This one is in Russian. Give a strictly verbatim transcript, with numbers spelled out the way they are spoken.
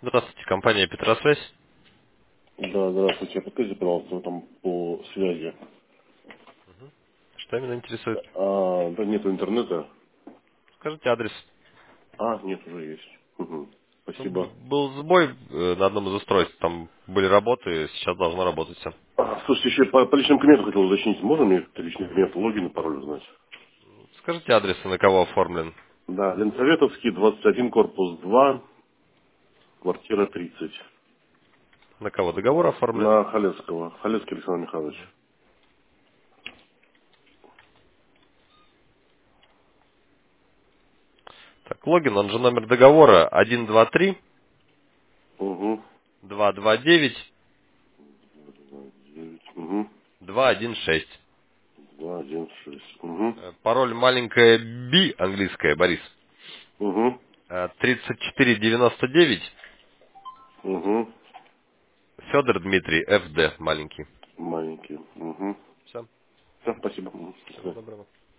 Здравствуйте, компания Петросвязь. Да, здравствуйте. Подскажите, пожалуйста, вы там по связи. Что именно интересует? А, да нету интернета. Скажите адрес. А, нет, уже есть. Мгм. Тут Спасибо. был сбой э, на одном из устройств. Там были работы, сейчас должно работать все. А, слушайте, еще по, по личному кабинету хотел уточнить. Можно мне личный кабинет, логин и пароль узнать? Скажите адрес, на кого оформлен. Да, Ленсоветовский, двадцать один, корпус два, квартира тридцать. На кого договор оформлен. На Халецкого. Халецкий Александр Михайлович. Так, логин, он же номер договора один два три Угу. два два девять девять. Угу. два один шесть. два, один, шесть. Угу. Э, Пароль маленькая B, английская, Борис. Угу. Э, тридцать четыре девяносто девять. Угу. Федор Дмитрий, эф дэ, маленький. Маленький. Угу. Все. Все, спасибо. Мгм. До Всего свидания. доброго.